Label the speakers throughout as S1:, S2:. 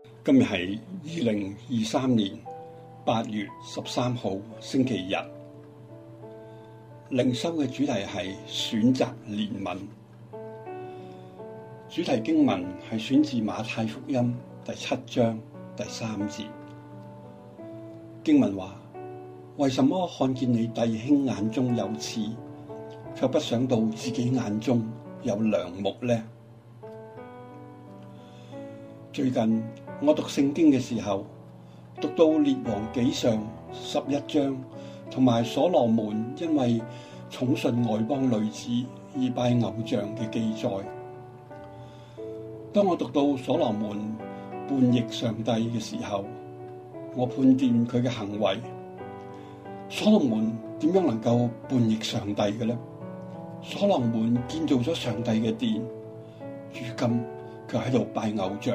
S1: 今日係2023年8月13號星期日，靈修嘅主題係選擇憐憫。主題經文係選自馬太福音第7章第3節。經文話：為什麼看見你弟兄眼中有刺，卻不想到自己眼中有梁木呢？最近我讀聖經嘅時候，讀到列王紀上11章，同埋所羅門因為寵信外邦女子而拜偶像嘅記載。當我讀到所羅門叛逆上帝嘅時候，我判斷佢嘅行為。所羅門點樣能夠叛逆上帝嘅呢？所羅門建造咗上帝嘅殿，如今佢喺度拜偶像。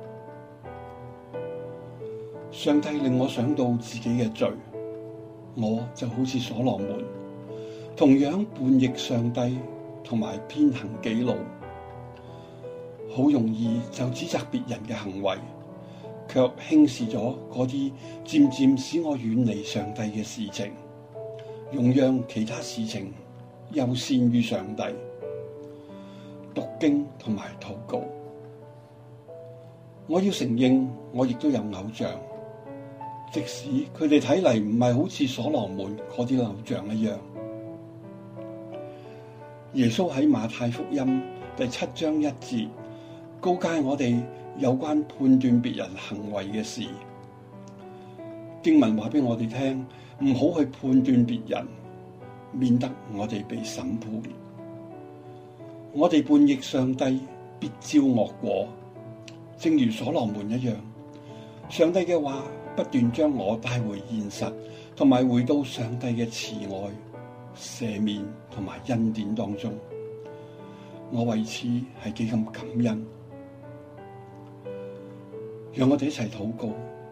S1: 上帝令我想到自己嘅罪，我就好似所羅門，同樣叛逆上帝同埋偏行己路，好容易就指責別人嘅行為，卻輕視咗嗰啲漸漸使我遠離上帝嘅事情，容讓其他事情優先於上帝。讀經同埋禱告，我要承認我亦都有偶像。即使佢哋睇嚟唔係好似所羅門嗰啲偶像一樣。耶穌喺馬太福音第7章1節告誡我哋有關判斷別人行為嘅事。經文話俾我哋聽，唔好去判斷別人，免得我哋被審判。我哋叛逆上帝，必招惡果，正如所羅門一樣。上帝嘅話不斷將我帶回現實，同埋回到上帝嘅慈愛、赦免同埋恩典當中。我為此係幾咁感恩。讓我哋一齊禱告。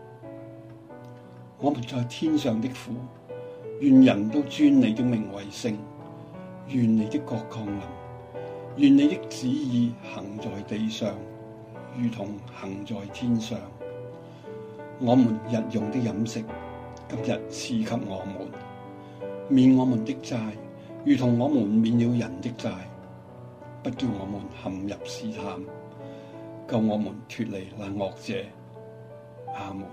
S1: 我們在天上的父，願人都尊你的名為聖，願你的國降臨，願你的旨意行在地上，如同行在天上。我們日用的飲食，今日賜給我們，免我們的債，如同我們免了人的債，不叫我們陷入試探，救我們脫離那惡者。阿門。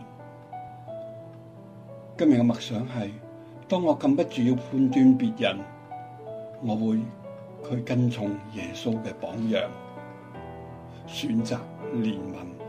S1: 今日嘅默想係：當我禁不住要判斷別人，我會去跟從耶穌嘅榜樣，選擇憐憫。